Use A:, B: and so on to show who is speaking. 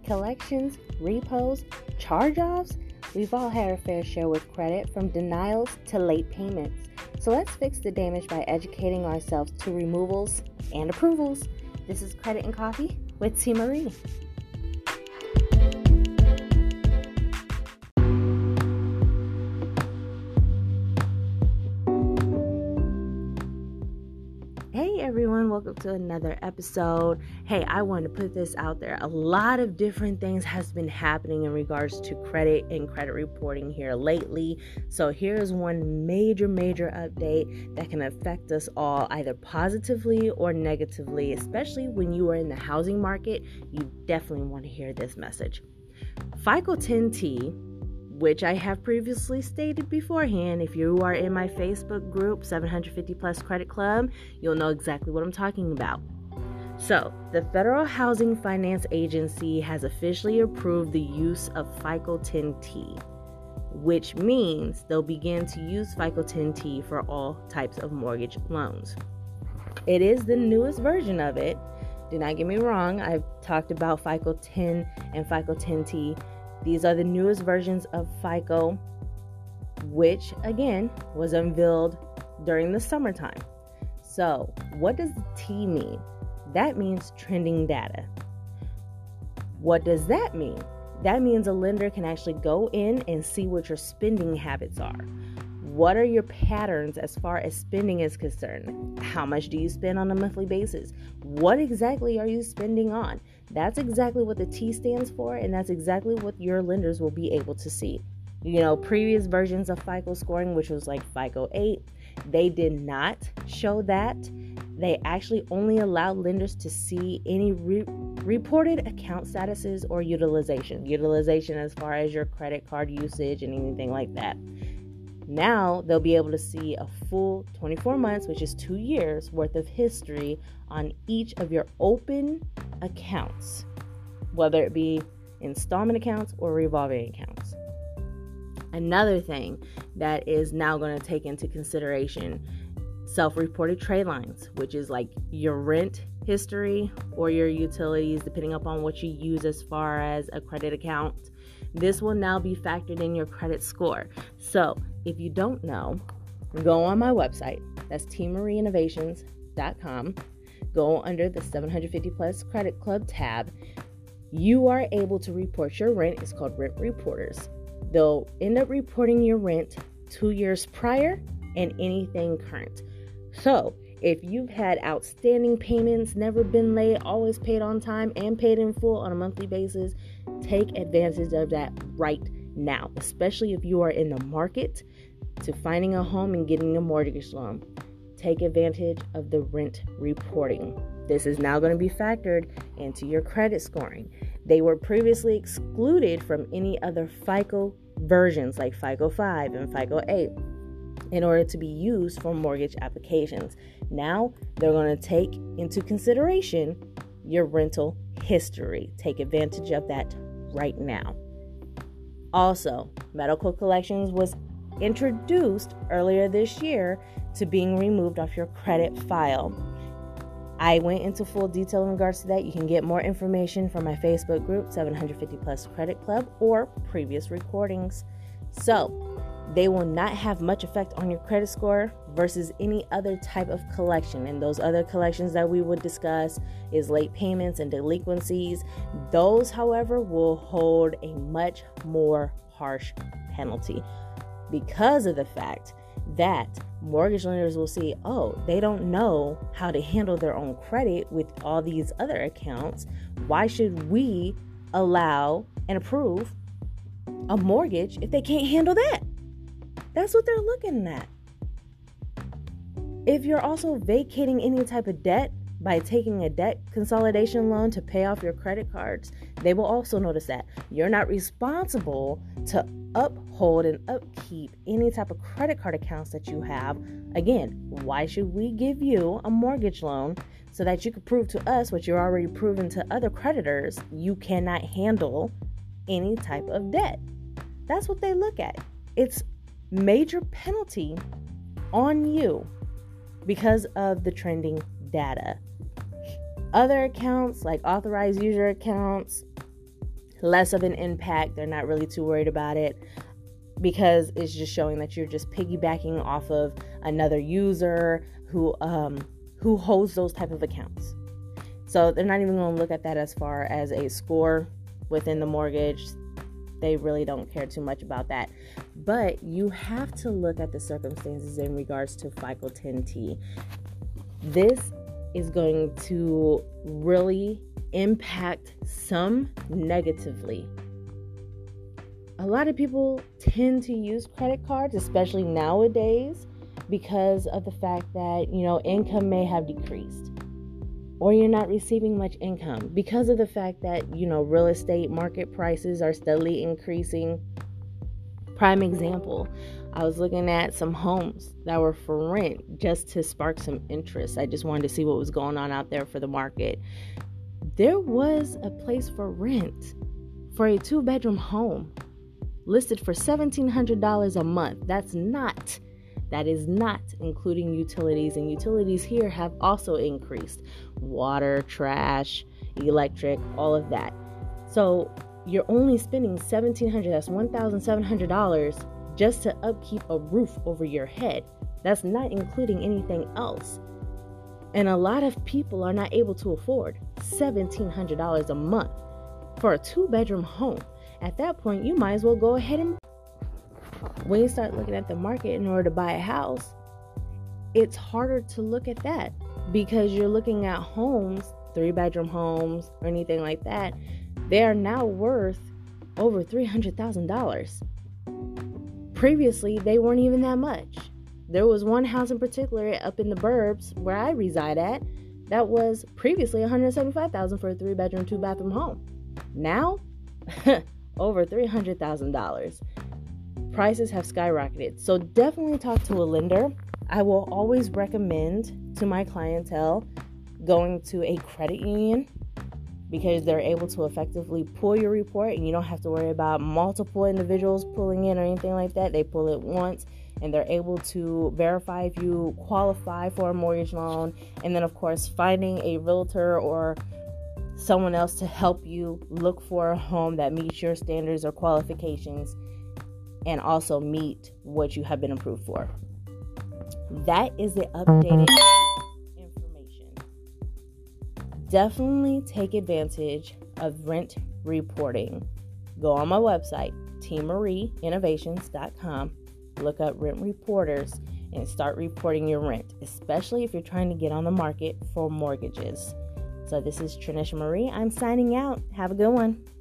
A: collections, repos, charge-offs. We've all had our fair share with credit, from denials to late payments. So let's fix the damage by educating ourselves to removals and approvals. This is Credit and Coffee with T. Marie. Hey everyone, welcome to another episode. Hey, I want to put this out there. A lot of different things has been happening in regards to credit and credit reporting here lately. So here's one major update that can affect us all either positively or negatively, especially when you are in the housing market. You definitely want to hear this message. FICO 10T, which I have previously stated beforehand. If you are in my Facebook group, 750 Plus Credit Club, you'll know exactly what I'm talking about. So, the Federal Housing Finance Agency has officially approved the use of FICO 10T, which means they'll begin to use FICO 10T for all types of mortgage loans. It is the newest version of it. Do not get me wrong, I've talked about FICO 10 and FICO 10T. These are the newest versions of FICO, which, again, was unveiled during the summertime. So, what does the T mean? That means trending data. What does that mean? That means a lender can actually go in and see what your spending habits are. What are your patterns as far as spending is concerned? How much do you spend on a monthly basis? What exactly are you spending on? That's exactly what the T stands for, and that's exactly what your lenders will be able to see. You know, previous versions of FICO scoring, which was like FICO 8, they did not show that. They actually only allowed lenders to see any reported account statuses or utilization. Utilization as far as your credit card usage and anything like that. Now they'll be able to see a full 24 months, which is 2 years worth of history on each of your open accounts, whether it be installment accounts or revolving accounts. Another thing that is now going to take into consideration self-reported trade lines, which is like your rent history or your utilities, depending upon what you use as far as a credit account. This will now be factored in your credit score. So if you don't know, go on my website. That's tmarieinnovations.com. Go under the 750 Plus Credit Club tab. You are able to report your rent. It's called Rent Reporters. They'll end up reporting your rent 2 years prior and anything current. So if you've had outstanding payments, never been late, always paid on time, and paid in full on a monthly basis, take advantage of that right now, especially if you are in the market to finding a home and getting a mortgage loan. Take advantage of the rent reporting. This is now going to be factored into your credit scoring. They were previously excluded from any other FICO versions like FICO 5 and FICO 8 in order to be used for mortgage applications. Now they're going to take into consideration your rental history. Take advantage of that right now. Also, medical collections was introduced earlier this year to being removed off your credit file. I went into full detail in regards to that. You can get more information from my Facebook group, 750 Plus Credit Club, or previous recordings. So, they will not have much effect on your credit score versus any other type of collection. And those other collections that we would discuss is late payments and delinquencies. Those, however, will hold a much more harsh penalty because of the fact that mortgage lenders will see, oh, they don't know how to handle their own credit with all these other accounts. Why should we allow and approve a mortgage if they can't handle that? That's what they're looking at. If you're also vacating any type of debt by taking a debt consolidation loan to pay off your credit cards, they will also notice that you're not responsible to uphold and upkeep any type of credit card accounts that you have. Again, why should we give you a mortgage loan so that you can prove to us what you're already proven to other creditors? You cannot handle any type of debt. That's what they look at. It's major penalty on you because of the trending data. Other accounts like authorized user accounts, less of an impact. They're not really too worried about it because it's just showing that you're just piggybacking off of another user who holds those type of accounts. So they're not even going to look at that as far as a score within the mortgage. They really don't care too much about that. But you have to look at the circumstances in regards to FICO 10T. This is going to really impact some negatively. A lot of people tend to use credit cards, especially nowadays, because of the fact that, income may have decreased or you're not receiving much income because of the fact that, real estate market prices are steadily increasing. Prime example, I was looking at some homes that were for rent just to spark some interest. I just wanted to see what was going on out there for the market. There was a place for rent for a 2-bedroom home listed for $1,700 a month. That is not including utilities, and utilities here have also increased. Water, trash, electric, all of that. So you're only spending $1,700, that's $1,700 just to upkeep a roof over your head. That's not including anything else. And a lot of people are not able to afford $1,700 a month for a 2-bedroom home. At that point, you might as well go ahead and, when you start looking at the market in order to buy a house, it's harder to look at that because you're looking at homes, 3-bedroom homes or anything like that. They are now worth over $300,000. Previously, they weren't even that much. There was one house in particular up in the burbs where I reside at that was previously $175,000 for a 3-bedroom, 2-bathroom home. Now, over $300,000. Prices have skyrocketed. So definitely talk to a lender. I will always recommend to my clientele going to a credit union because they're able to effectively pull your report and you don't have to worry about multiple individuals pulling in or anything like that. They pull it once and they're able to verify if you qualify for a mortgage loan, and then of course finding a realtor or someone else to help you look for a home that meets your standards or qualifications and also meet what you have been approved for. That is the updated information. Definitely take advantage of rent reporting. Go on my website, TMarieInnovations.com, look up rent reporters and start reporting your rent, especially if you're trying to get on the market for mortgages. So this is Trinisha Marie. I'm signing out. Have a good one.